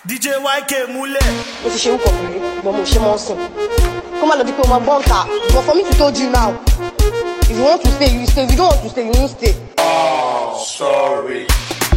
DJ YK múlẹ̀. Mo ti ṣe ń kọ̀kùnrin, but mo ṣe mọ́ sìn. Kó má lọ di pé o máa gbọ́n ta. But for me to told you now, if you want to stay, you stay. If you don't want to stay, you won't stay. Oh, sorry.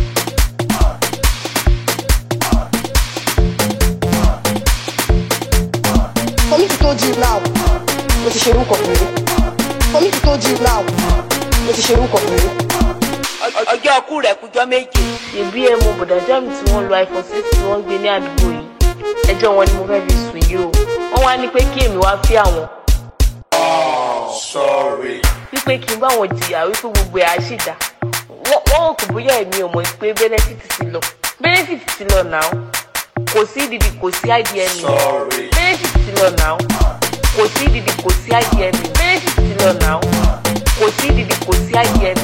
For me to told you now, mo ti ṣe ń kọ̀kùnrin. For me to told you now, mo ti ṣe ń kọ̀kùnrin. Ọjọ́ ọkú rẹ̀ kújọ́ méje. Ṣèbí ẹ mọ bọ̀dá Jamiu tí wọ́n lo iPhone 6 tí wọ́n gbé ní àdúgbò yìí. Ẹjọ́ wọn ni mo fẹ́ fi sùn yìí o. Wọ́n wá ní pé kí èmi wá fí àwọn. Oh, sorry. Wípé kí n bá wọn jìyà wípé gbogbo ẹ̀ á ṣì dá. Wọ́n rò kò bóyá èmi ò mọ̀ pé benefit ti lọ. Benefit ti lọ náà. Kò sí ìdìdì kò sí IDM. Sorry. Benefit ti lọ náà. Kò sí ìdìdì kò sí IDM. Benefit ti lọ náà. Kò sí ìdìdì kò sí IDM.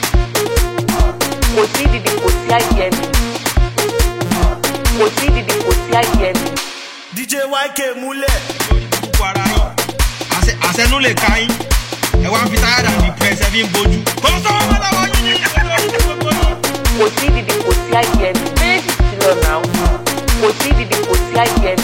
Kò sí ìdìdì kò sí IDM. Kò sí ìdìdì kò sí IDM. DJ YK múlẹ̀. Gbogbo ara yín. Àṣẹnú lè ka yín. Ẹ wá fi táyà dàbí pẹ̀sẹ̀ bí ń bojú. Kò sọ́wọ́ mọ́ lọ́wọ́ yín ní Kò sí ìdìdì kò sí IDM. Benefit ti lọ náà. Kò sí ìdìdì kò sí IDM.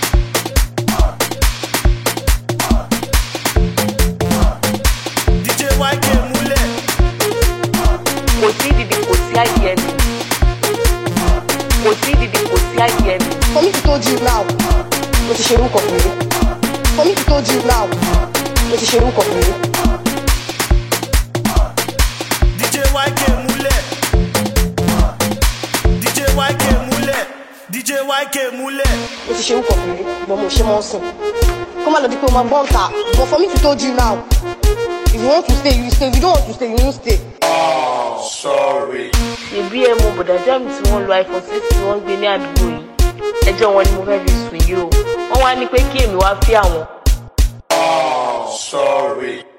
DJ YK múlẹ̀. Kò sí ìdìdì kò sí IDM. Kò sí ìdìdì kò sí IDM. For me to told you now, mo ti ṣe ń kọ̀kùnrin. For me to told you now, mo ti ṣe ń kọ̀kùnrin. DJ YK múlẹ̀. DJ YK múlẹ̀. DJ YK múlẹ̀. Mo ti ṣe ń kọ̀kùnrin, but mo ṣe mọ́ sìn. Kó má lọ di pé o máa gbọ́n ta. But for me to told you now, if you want to stay, you stay. If you don't want to stay, you won't stay. Oh, sorry. Ṣèbí ẹ mọ bọ̀dá Jamiu tí wọ́n lo iPhone 6 tí wọ́n gbé ní àdúgbò yìí. Ẹjọ́ wọn ni mo fẹ́ fi sùn yìí o. Wọ́n wá ní pé kí èmi wá fí àwọn. Oh, sorry.